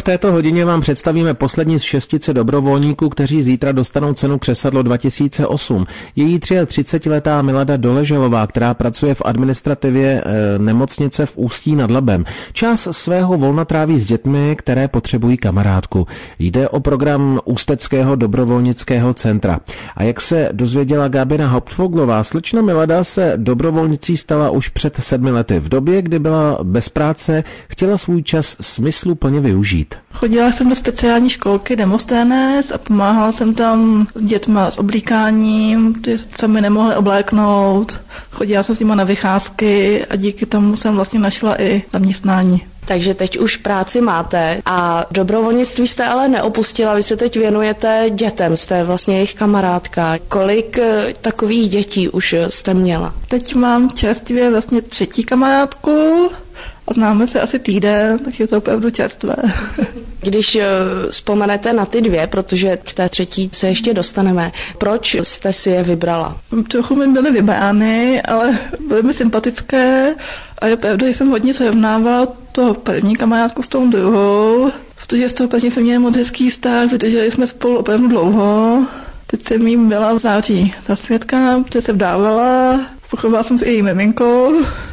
této hodině vám představíme poslední z šestice dobrovolníků, kteří zítra dostanou cenu Křesadlo 2008. Její 33letá Milada Doleželová, která pracuje v administrativě nemocnice v Ústí nad Labem, část svého volna tráví s dětmi, které potřebují kamarádku. Jde o program Ústeckého dobrovolnického centra. A jak se dozvěděla Gábina Hauptfoglová, slečna Milada se dobrovolnicí stala už před 7 lety. V době, kdy byla bez práce, chtěla svůj čas smysluplně využít. Chodila jsem do speciální školky Demosthenes a pomáhala jsem tam s dětma s oblíkáním, protože se mi nemohli obléknout. Chodila jsem s nimi na vycházky a díky tomu jsem vlastně našla i zaměstnání. Takže teď už práci máte a dobrovolnictví jste ale neopustila, vy se teď věnujete dětem, jste vlastně jejich kamarádka. Kolik takových dětí už jste měla? Teď mám čerstvě vlastně 3. kamarádku a známe se asi týden, takže je to opravdu čerstvé. Když vzpomenete na ty 2, protože k té 3. se ještě dostaneme, proč jste si je vybrala? Trochu mi byly vybrány, ale byly mi sympatické a je pravda, že jsem hodně srovnávala to první kamarádku s tou druhou, protože z toho první jsme měli moc hezký vztah, protože jsme spolu opravdu dlouho. Teď jsem jim byla v září za svědka, protože se vdávala, pochovala jsem s jejím miminkou.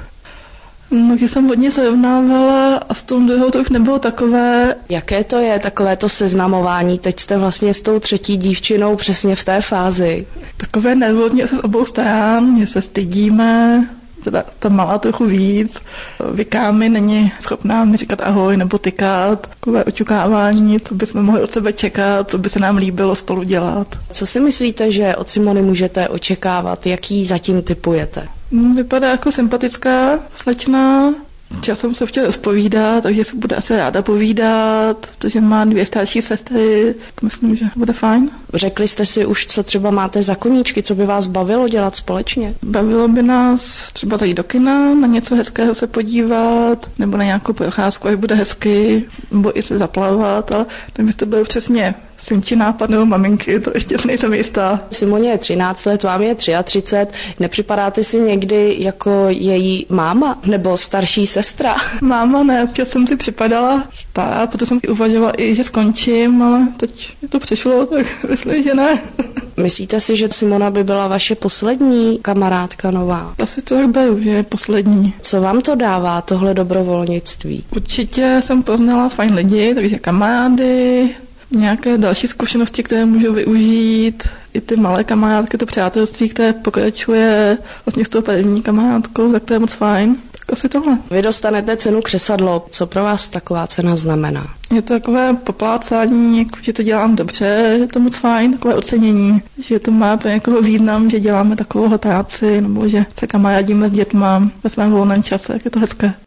No, když jsem hodně srovnávala a s tou druhou to už nebylo takové. Jaké to je, takové to seznamování? Teď jste vlastně s tou 3. dívčinou přesně v té fázi. Takové nervózní se z obou stran, že se stydíme, teda ta malá trochu víc. Vyká mi není schopná mi říkat ahoj nebo tykat. Takové očekávání, co bychom mohli od sebe čekat, co by se nám líbilo spolu dělat. Co si myslíte, že od Simony můžete očekávat? Jaký zatím typujete? Vypadá jako sympatická slečna. Časem se chtěla rozpovídat, takže se bude asi ráda povídat, protože má 2 starší sestry. Myslím, že bude fajn. Řekli jste si už, co třeba máte za koníčky, co by vás bavilo dělat společně? Bavilo by nás třeba zajít do kina, na něco hezkého se podívat, nebo na nějakou procházku, až bude hezky, nebo i se zaplavat, ale nevím, jestli to bylo přesně synčí nápad nebo maminky, to ještě nejsem jistá. Simoně je 13 let, vám je 33. Nepřipadáte si někdy jako její máma nebo starší sestra? Máma ne, občas jsem si připadala stará, protože jsem uvažovala i, že skončím, ale teď to přišlo, tak myslím, že ne. Myslíte si, že Simona by byla vaše poslední kamarádka nová? Asi to tak beru, že je poslední. Co vám to dává, tohle dobrovolnictví? Určitě jsem poznala fajn lidi, takže kamarády, nějaké další zkušenosti, které můžu využít, i ty malé kamarádky, to přátelství, které pokračuje vlastně s tou první kamarádkou, tak to je moc fajn. Tak asi tohle. Vy dostanete cenu Křesadlo. Co pro vás taková cena znamená? Je to takové poplácání, jako, že to dělám dobře, je to moc fajn, takové ocenění, že to má pro někoho význam, že děláme takovouhle práci, nebo že se kamarádíme s dětma ve svém volném čase, je to hezké.